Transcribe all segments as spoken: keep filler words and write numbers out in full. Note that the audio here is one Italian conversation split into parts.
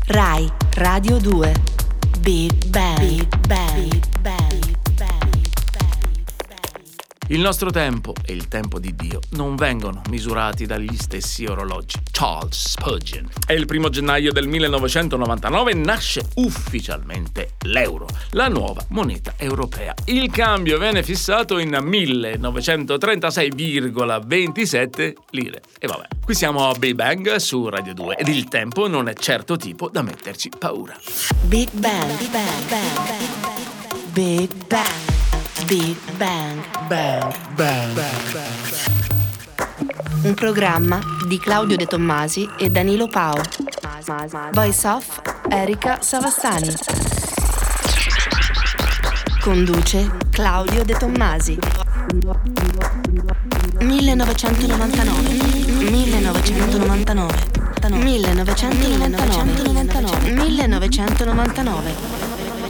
Rai Radio due. Big Bang. Big Bang. Big Bang. Il nostro tempo e il tempo di Dio non vengono misurati dagli stessi orologi. Charles Spurgeon. È il primo gennaio del millenovecentonovantanove nasce ufficialmente l'euro, la nuova moneta europea. Il cambio viene fissato in millenovecentotrentasei virgola ventisette lire. E vabbè, qui siamo a Big Bang su Radio due ed il tempo non è certo tipo da metterci paura. Big Bang. Big Bang. Big Bang. Big Bang. Bang, bang, bang, bang. Un programma di Claudio De Tommasi e Danilo Pao. Voice off Erika Savastani. Conduce Claudio De Tommasi. millenovecentonovantanove millenovecentonovantanove millenovecentonovantanove millenovecentonovantanove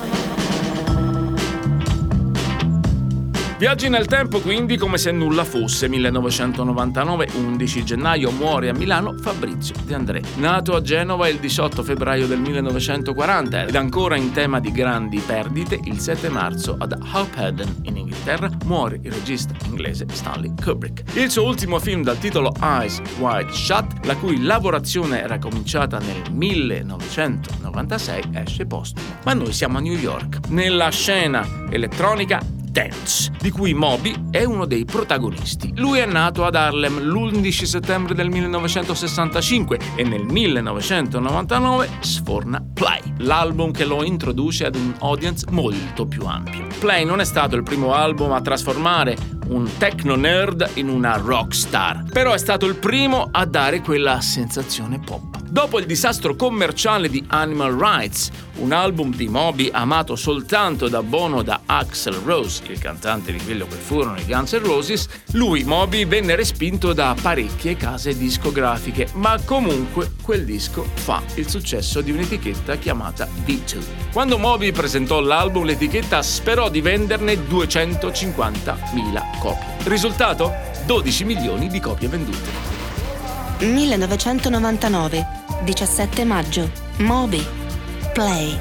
Viaggi nel tempo quindi come se nulla fosse. millenovecentonovantanove, undici gennaio, muore a Milano Fabrizio De André. Nato a Genova il diciotto febbraio del millenovecentoquaranta ed ancora in tema di grandi perdite, il sette marzo ad Hophaden in Inghilterra muore il regista inglese Stanley Kubrick. Il suo ultimo film dal titolo Eyes Wide Shut, la cui lavorazione era cominciata nel millenovecentonovantasei, esce postumo. Ma noi siamo a New York, nella scena elettronica Dance, di cui Moby è uno dei protagonisti. Lui è nato ad Harlem l'undici settembre del millenovecentosessantacinque e nel millenovecentonovantanove sforna Play, l'album che lo introduce ad un audience molto più ampio. Play non è stato il primo album a trasformare un techno nerd in una rock star, però è stato il primo a dare quella sensazione pop. Dopo il disastro commerciale di Animal Rights, un album di Moby amato soltanto da Bono, da Axl Rose, il cantante di quello che furono i Guns N' Roses, lui, Moby, venne respinto da parecchie case discografiche, ma comunque quel disco fa il successo di un'etichetta chiamata V due. Quando Moby presentò l'album, l'etichetta sperò di venderne duecentocinquantamila copie. Risultato? dodici milioni di copie vendute. millenovecentonovantanove, diciassette maggio, Moby, Play.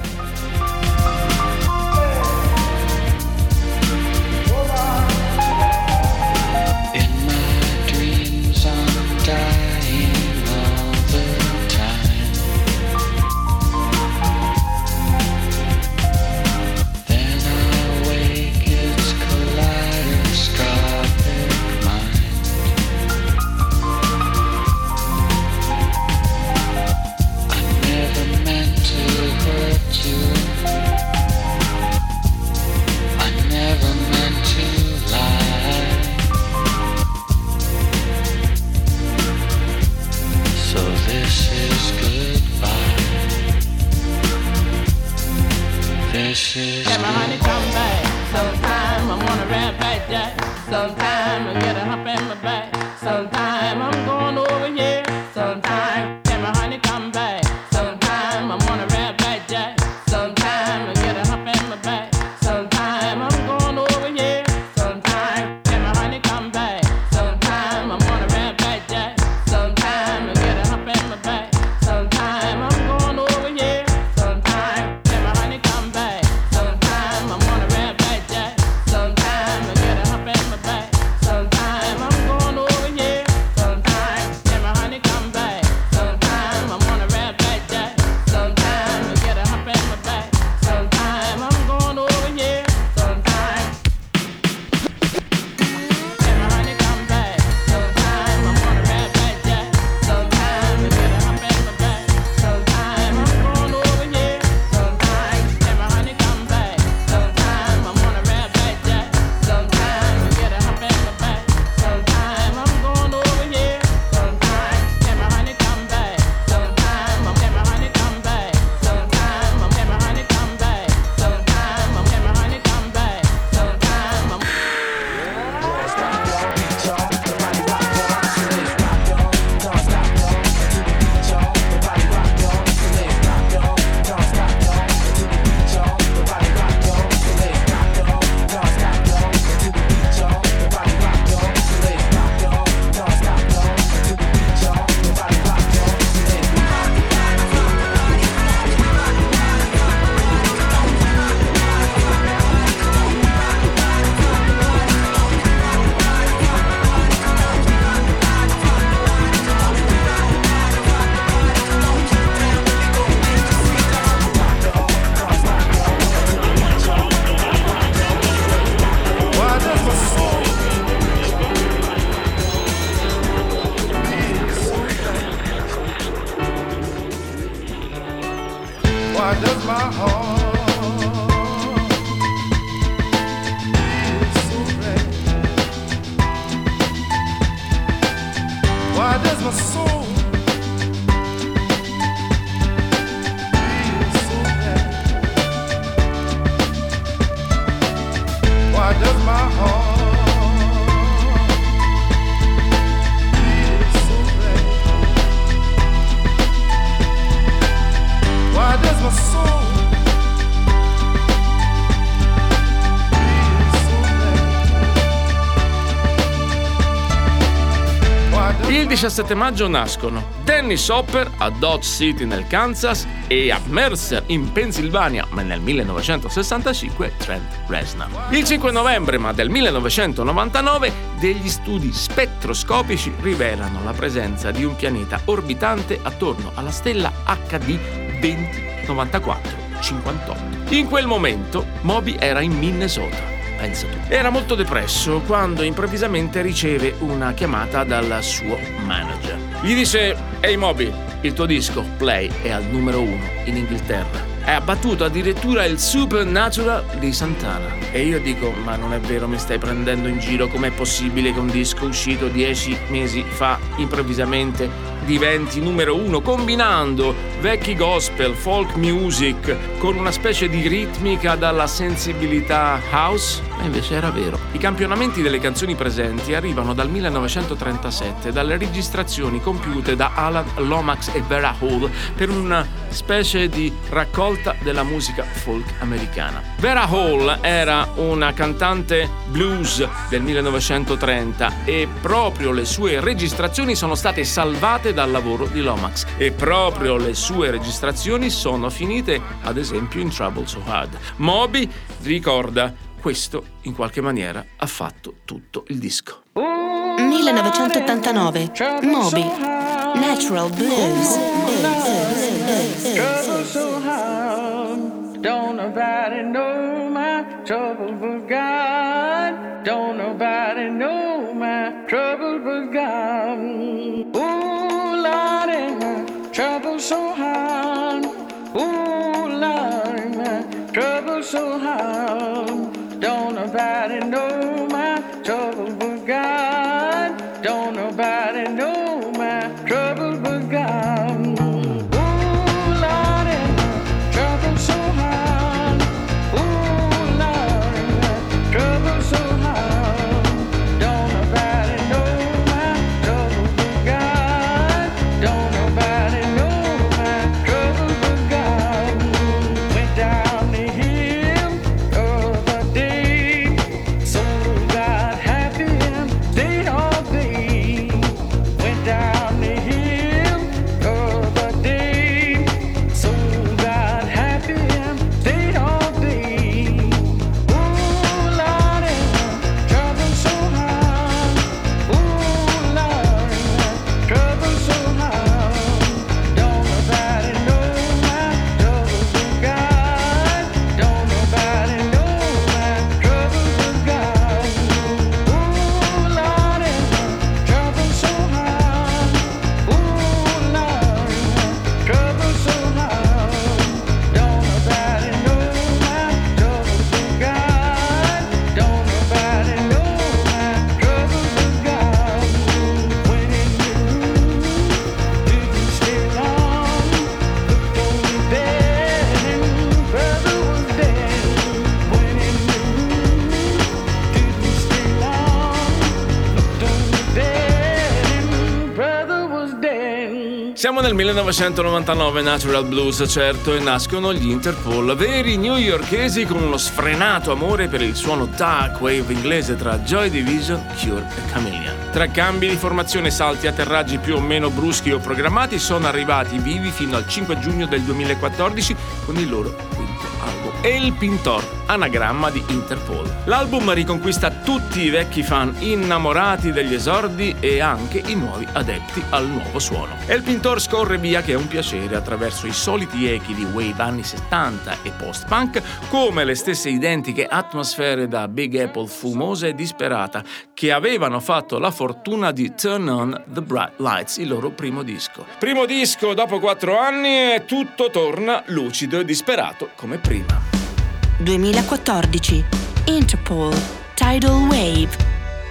Let my honey come back. Sometime I wanna rap like that. Sometime I get a hump in my back. Sometime I'm going over here. Sometime let my honey come back. Sometime I wanna rap like that. Sometime I get a hump in my back. Sometime I'm going over here. Sometime let my honey come back. Sometime I wanna rap like that. Sometime I get a hump in my back. Sometime I'm going over here. Sometime let my honey come back. Sometime I wanna rap like that. Sometime I get a hump in my back. Sometime I'm going over here. Sometime let my honey come back. Sometime Why does my heart feel so bad? Why does my soul feel so bad? Why does my heart feel so bad? Why does my soul feel so bad? Why does Il diciassette maggio nascono Dennis Hopper a Dodge City nel Kansas e a Mercer in Pennsylvania, ma nel millenovecentosessantacinque Trent Reznor. Il cinque novembre ma del millenovecentonovantanove degli studi spettroscopici rivelano la presenza di un pianeta orbitante attorno alla stella acca di venti novantaquattro cinquantotto. In quel momento Moby era in Minnesota. Pensa tu. Era molto depresso quando improvvisamente riceve una chiamata dal suo manager. Gli dice: "Ehi Moby, il tuo disco Play è al numero uno in Inghilterra. È abbattuto addirittura il Supernatural di Santana." E io dico: ma non è vero, mi stai prendendo in giro? Com'è possibile che un disco uscito dieci mesi fa improvvisamente diventi numero uno, combinando vecchi gospel, folk music con una specie di ritmica dalla sensibilità house? E invece era vero. I campionamenti delle canzoni presenti arrivano dal millenovecentotrentasette, dalle registrazioni compiute da Alan Lomax e Vera Hall per una specie di raccolta della musica folk americana. Vera Hall era una cantante blues del millenovecentotrenta e proprio le sue registrazioni sono state salvate dal lavoro di Lomax e proprio le sue registrazioni sono finite ad esempio in Trouble So Hard. Moby ricorda: questo in qualche maniera ha fatto tutto il disco. millenovecentottantanove Moby Natural Blues. Trouble so hard, don't nobody know my trouble but God. Don't nobody know my trouble but God. Ooh, Lordy, my trouble so hard. Ooh, Lordy, my trouble so hard. Don't nobody know my trouble but God. Don't nobody know my trouble but God. Siamo nel millenovecentonovantanove, Natural Blues, certo, e nascono gli Interpol, veri newyorkesi con uno sfrenato amore per il suono dark wave inglese tra Joy Division, Cure e Chameleon. Tra cambi di formazione, salti, atterraggi più o meno bruschi o programmati, sono arrivati vivi fino al cinque giugno del duemilaquattordici con il loro quinto album El Pintor, anagramma di Interpol. L'album riconquista tutti i vecchi fan innamorati degli esordi e anche i nuovi adepti al nuovo suono. El Pintor scorre via che è un piacere attraverso i soliti echi di wave anni settanta e post-punk, come le stesse identiche atmosfere da Big Apple fumosa e disperata che avevano fatto la fortuna di Turn On the Bright Lights, il loro primo disco. Primo disco dopo quattro anni e tutto torna lucido e disperato come prima. duemilaquattordici Interpol Tidal Wave.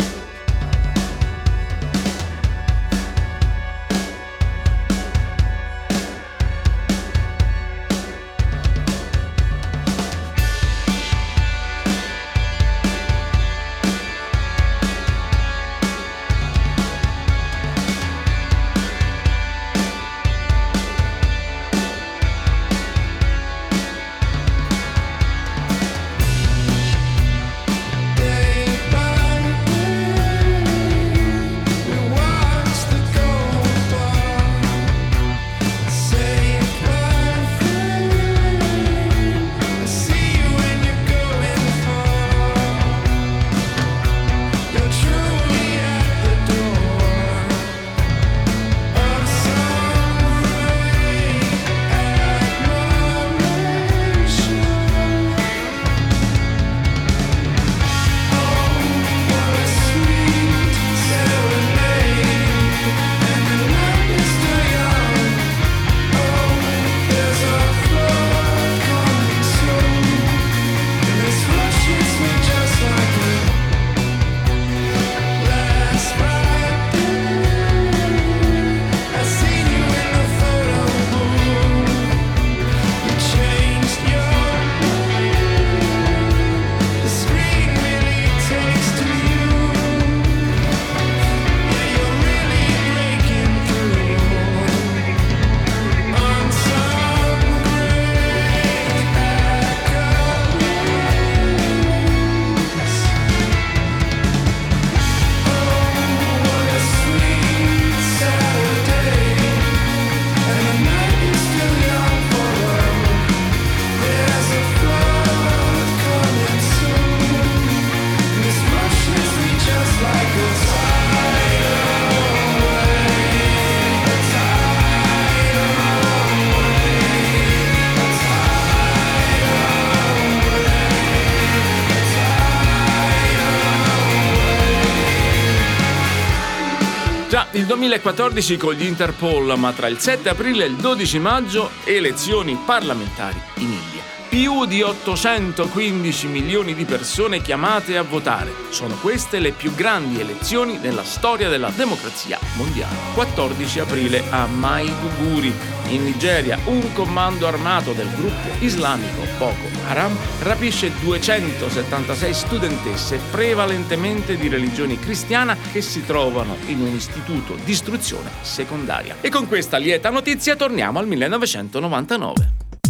Il duemilaquattordici con gli Interpol, ma tra il sette aprile e il dodici maggio elezioni parlamentari in India. Più di ottocentoquindici milioni di persone chiamate a votare. Sono queste le più grandi elezioni nella storia della democrazia mondiale. quattordici aprile a Maiduguri, in Nigeria, un comando armato del gruppo islamico Boko Haram rapisce duecentosettantasei studentesse prevalentemente di religione cristiana che si trovano in un istituto di istruzione secondaria. E con questa lieta notizia torniamo al millenovecentonovantanove.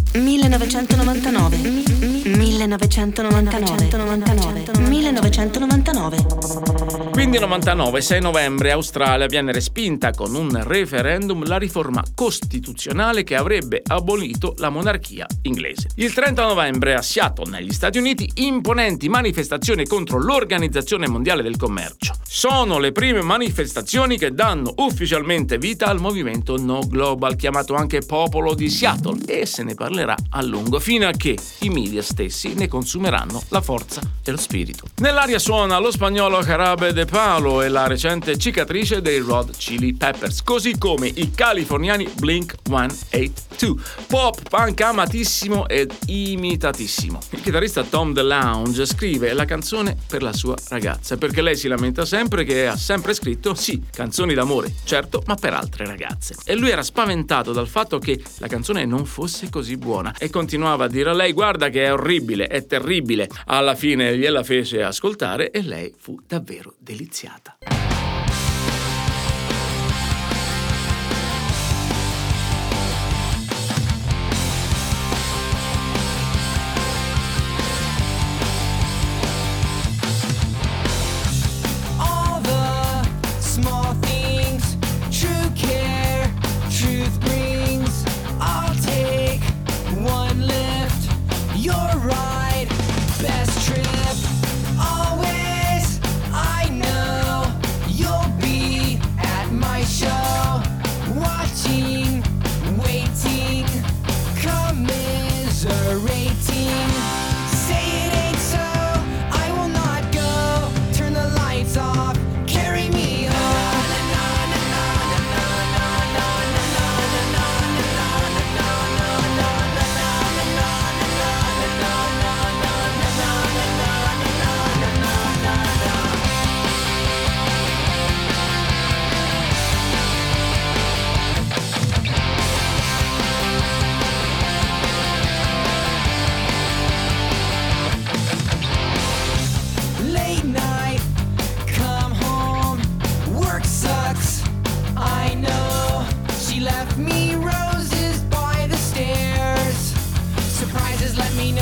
millenovecentonovantanove millenovecentonovantanove millenovecentonovantanove Quindi novantanove, sei novembre, Australia viene respinta con un referendum la riforma costituzionale che avrebbe abolito la monarchia inglese. Il trenta novembre a Seattle, negli Stati Uniti, imponenti manifestazioni contro l'Organizzazione Mondiale del Commercio. Sono le prime manifestazioni che danno ufficialmente vita al movimento No Global, chiamato anche Popolo di Seattle, e se ne parlerà a lungo fino a che i media stessi ne consumeranno la forza e lo spirito. Nell'aria suona lo spagnolo Jarabe de Palo e la recente cicatrice dei Red Hot Chili Peppers, così come i californiani Blink centottantadue, pop punk amatissimo ed imitatissimo. Il chitarrista Tom DeLonge scrive la canzone per la sua ragazza, perché lei si lamenta sempre che ha sempre scritto sì, canzoni d'amore, certo, ma per altre ragazze. E lui era spaventato dal fatto che la canzone non fosse così buona e continuava a dire a lei: guarda che è orribile, è terribile. Alla fine gliela fece ascoltare e lei fu davvero deliziata. Your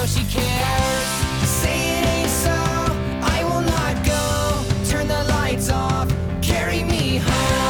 know she cares. Say it ain't so, I will not go. Turn the lights off, carry me home.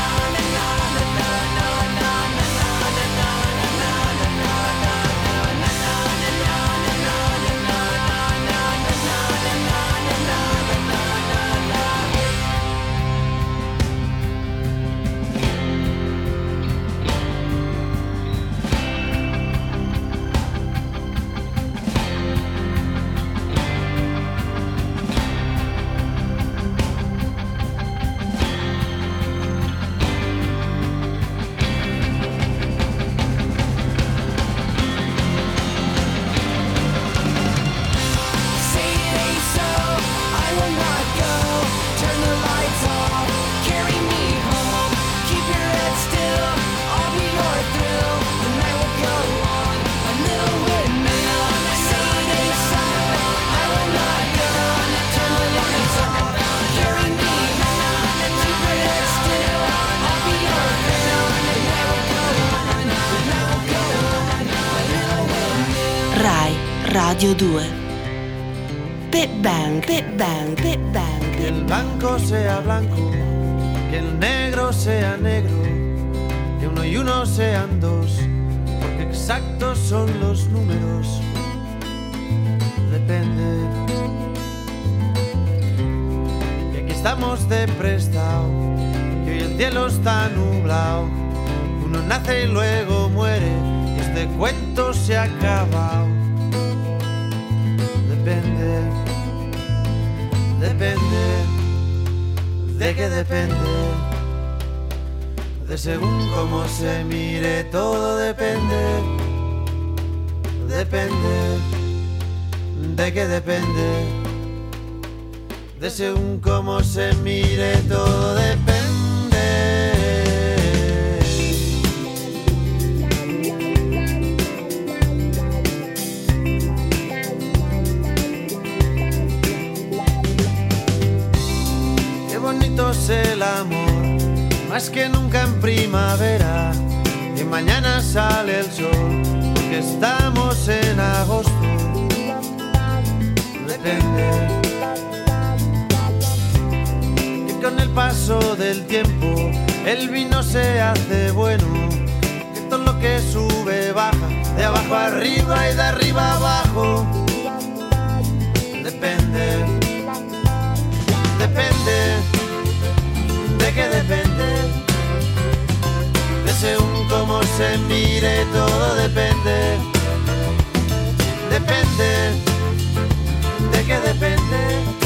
Radio due. Big Bang, Big Bang, Big Bang. Que el blanco sea blanco, que el negro sea negro, que uno y uno sean dos, porque exactos son los números. Depende. Y aquí estamos de prestado, que hoy el cielo está nublado. Uno nace y luego muere, y este cuento se ha acabado. Depende, depende, de qué depende, de según cómo se mire, todo depende, depende, de qué depende, de según cómo se mire, todo depende. Es el amor, más que nunca en primavera, y mañana sale el sol, porque estamos en agosto. Depende, que con el paso del tiempo el vino se hace bueno, que todo lo que sube baja, de abajo arriba y de arriba abajo. Depende, depende, de qué depende, de según cómo se mire, todo depende, depende, de qué depende,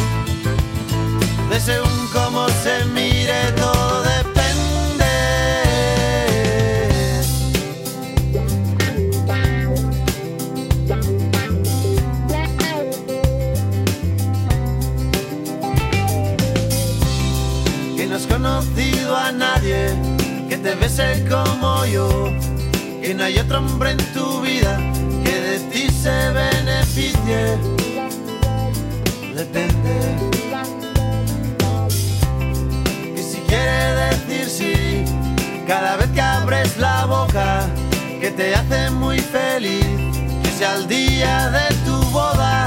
de según cómo se mire, todo depende. No has conocido a nadie que te bese como yo, que no hay otro hombre en tu vida que de ti se beneficie. Depende, que si quiere decir sí cada vez que abres la boca, que te hace muy feliz, que sea el día de tu boda.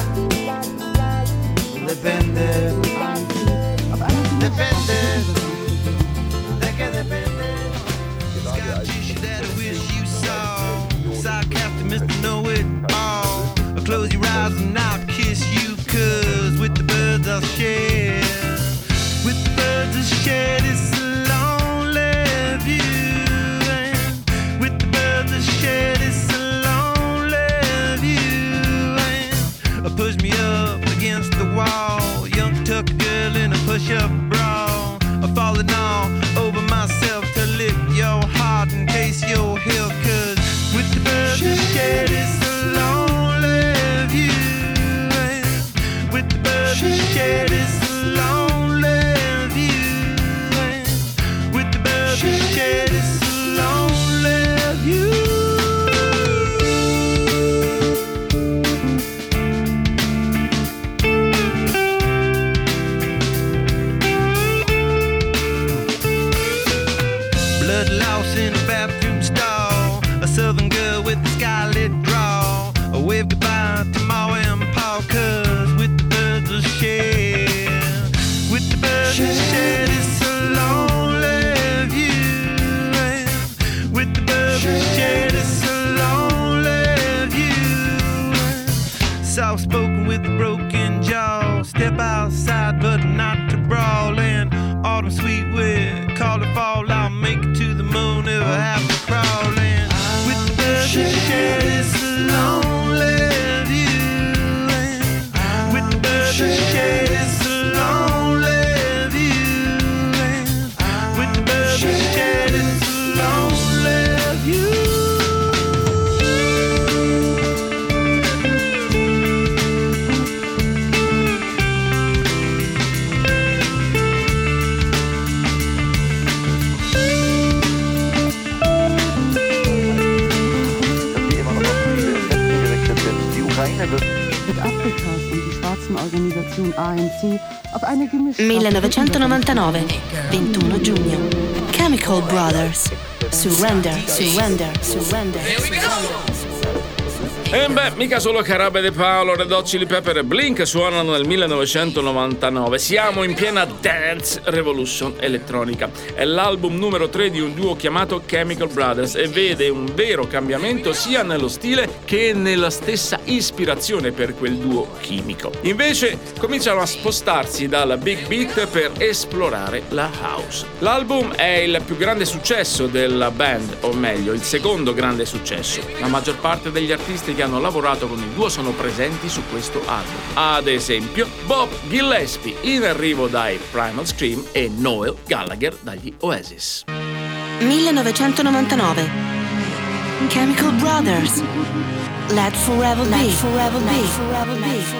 Depende, depende, de qué depende. Got tissue that I wish you saw. Sarcastic Mister Know-It-All. Close your eyes and I'll kiss you, cause with the birds I'll share. With the birds I'll share this lonely view. And with the birds I'll share this lonely view. And push me up against the wall, young tuck girl in a push-up bra, falling all over myself to lift your heart and taste your hill, cause with the birds I share this lonely view. And with the birds I share this lonely view. And with the birds I share this lonely view. In a bathroom stall, a southern girl with a scarlet draw. A wave goodbye to my Caritas und die Schwarzenorganisation A N C auf eine gemischte millenovecentonovantanove, ventuno giugno. Chemical Brothers. Surrender, surrender, surrender, surrender. E beh, mica solo Carabe De Paolo, Red Hot Chili Pepper e Blink suonano nel millenovecentonovantanove. Siamo in piena dance revolution elettronica. È l'album numero tre di un duo chiamato Chemical Brothers e vede un vero cambiamento sia nello stile che nella stessa ispirazione per quel duo chimico. Invece cominciano a spostarsi dalla big beat per esplorare la house. L'album è il più grande successo della band, o meglio, il secondo grande successo. La maggior parte degli artisti che hanno lavorato con il duo sono presenti su questo album. Ad esempio, Bob Gillespie in arrivo dai Primal Scream e Noel Gallagher dagli Oasis. millenovecentonovantanove. Chemical Brothers. Let Forever Be. Let Forever Be. Let Forever Be.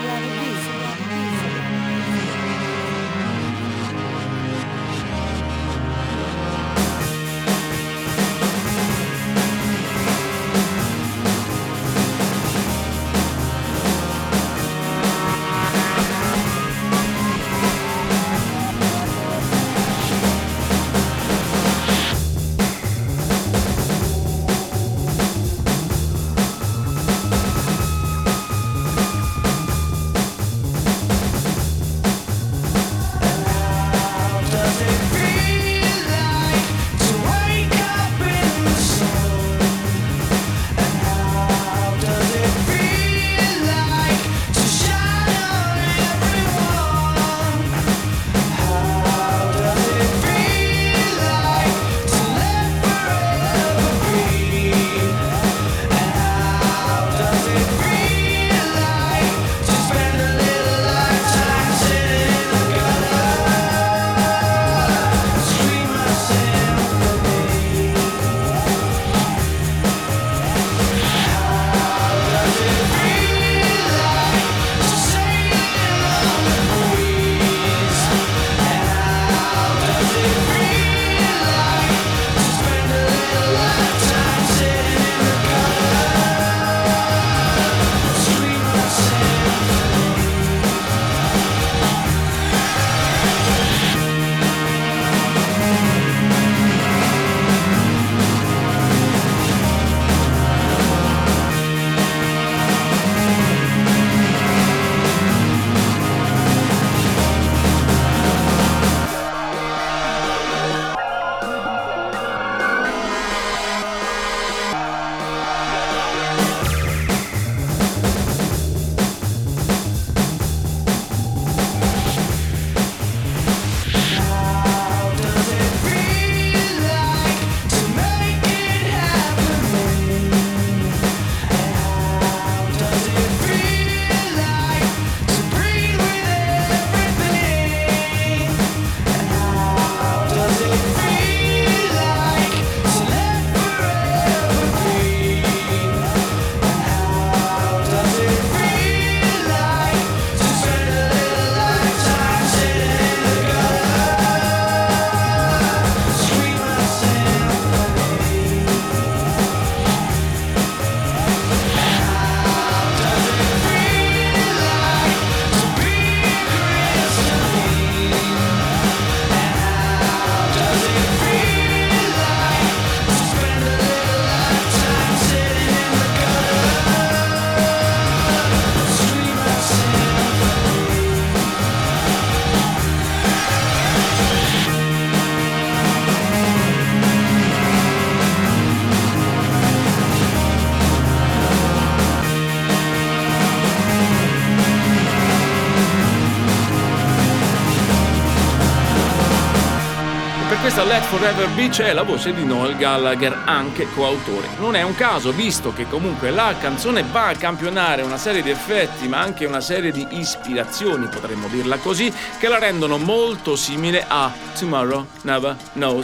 questa Let Forever Be c'è la voce di Noel Gallagher, anche coautore. Non è un caso, visto che comunque la canzone va a campionare una serie di effetti, ma anche una serie di ispirazioni, potremmo dirla così, che la rendono molto simile a Tomorrow Never Knows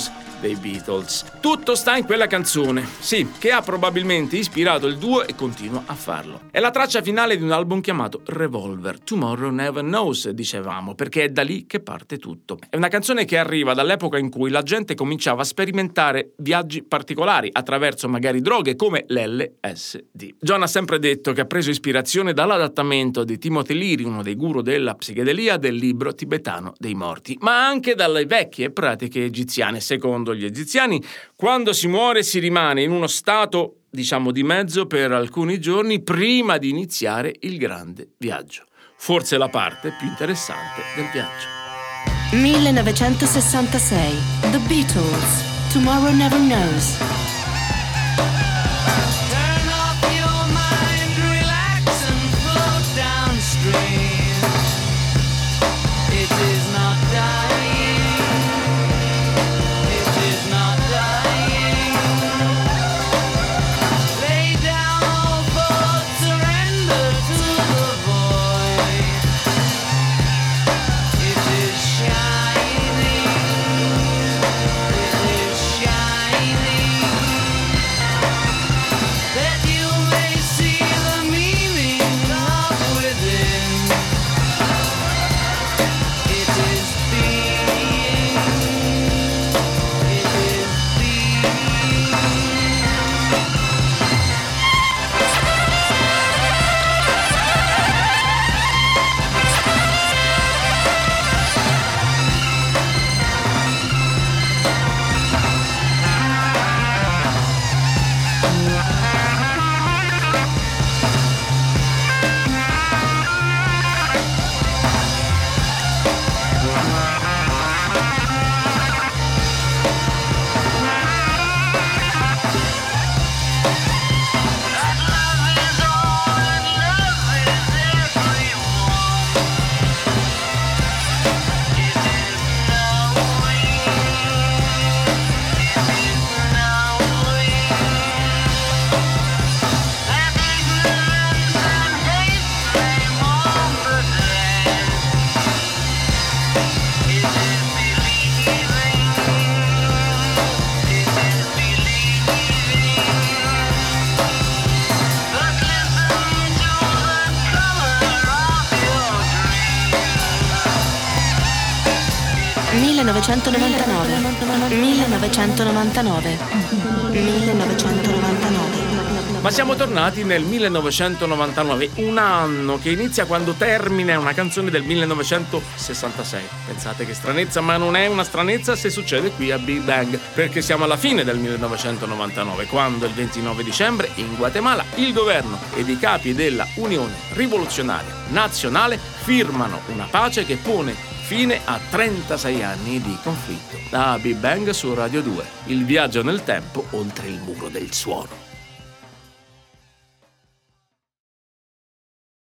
dei Beatles. Tutto sta in quella canzone, sì, che ha probabilmente ispirato il duo e continua a farlo. È la traccia finale di un album chiamato Revolver, Tomorrow Never Knows, dicevamo, perché è da lì che parte tutto. È una canzone che arriva dall'epoca in cui la gente cominciava a sperimentare viaggi particolari attraverso magari droghe come l'L S D. John ha sempre detto che ha preso ispirazione dall'adattamento di Timothy Leary, uno dei guru della psichedelia, del libro tibetano dei morti, ma anche dalle vecchie pratiche egiziane. Secondo gli egiziani, quando si muore si rimane in uno stato, diciamo, di mezzo per alcuni giorni prima di iniziare il grande viaggio. Forse la parte più interessante del viaggio. millenovecentosessantasei The Beatles, Tomorrow Never Knows. Turn off your mind, relax and float downstream. It is not dying. It is not dying. Lay down all thoughts, surrender to the void. It is shining. It is shining. That you may see the meaning of within. It is being. It is being. millenovecentonovantanove millenovecentonovantanove millenovecentonovantanove. Ma siamo tornati nel millenovecentonovantanove, un anno che inizia quando termina una canzone del millenovecentosessantasei. Pensate che stranezza, ma non è una stranezza se succede qui a Big Bang, perché siamo alla fine del millenovecentonovantanove, quando il ventinove dicembre in Guatemala il governo ed i capi della Unione Rivoluzionaria Nazionale firmano una pace che pone fine a trentasei anni di conflitto. Da Big Bang su Radio due, il viaggio nel tempo oltre il muro del suono.